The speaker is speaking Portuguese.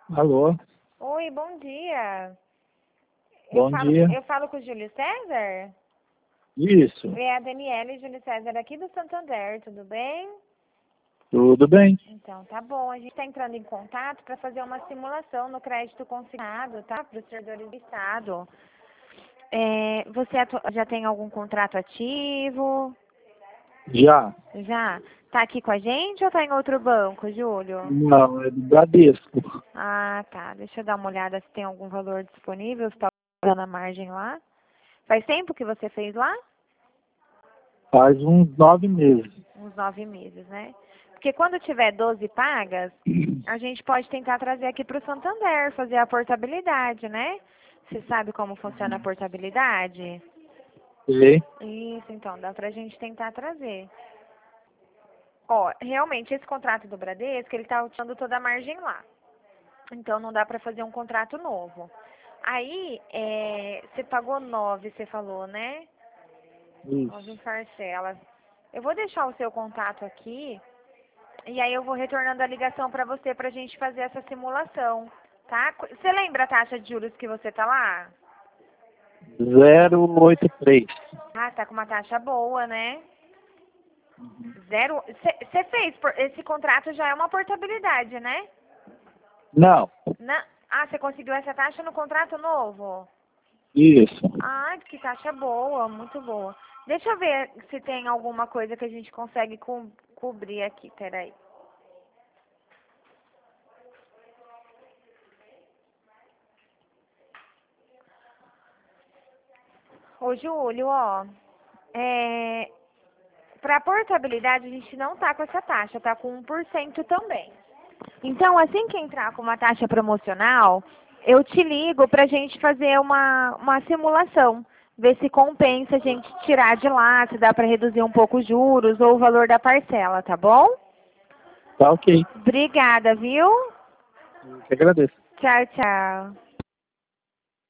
Alô, Oi, bom dia. bom dia. Eu falo com o Júlio César? Isso, É a Daniela e Júlio César aqui do Santander, tudo bem? tudo bem? Então, tá bom. A gente está entrando em contato para fazer uma simulação no crédito consignado, tá? Para os servidores do Estado. Você já tem algum contrato ativo? Já? Já? Tá aqui com a gente ou tá em outro banco, Júlio? Não, é do Bradesco. Ah, tá. Deixa eu dar uma olhada se tem algum valor disponível, se tá dando a margem lá. Faz tempo que você fez lá? Faz uns 9 meses. Uns 9 meses, né? Porque quando tiver 12 pagas, a gente pode tentar trazer aqui para o Santander, fazer a portabilidade, né? Você sabe como funciona a portabilidade? Sei. Isso, então, dá pra gente tentar trazer. Ó, realmente, esse contrato do Bradesco, ele tá usando toda a margem lá. Então, não dá pra fazer um contrato novo. Aí, você pagou 9, você falou, né? 9 em Isso. parcelas. Eu vou deixar o seu contato aqui. E aí eu vou retornando a ligação para você pra gente fazer essa simulação, tá? Você lembra a taxa de juros que você tá lá? 083. Ah, tá com uma taxa boa, né? Zero. Você fez, esse contrato já é uma portabilidade, né? Não, Ah, você conseguiu essa taxa no contrato novo? isso. Ah, que taxa boa, muito boa. Deixa eu ver se tem alguma coisa que a gente consegue cobrir aqui, peraí. Ô, Júlio, ó, é, para portabilidade, a gente não tá com essa taxa, tá com 1% também. Então, assim que entrar com uma taxa promocional, eu te ligo pra gente fazer uma simulação. Ver se compensa a gente tirar de lá, se dá para reduzir um pouco os juros ou o valor da parcela, tá bom? Tá ok. Obrigada, viu? Eu que agradeço. Tchau, tchau.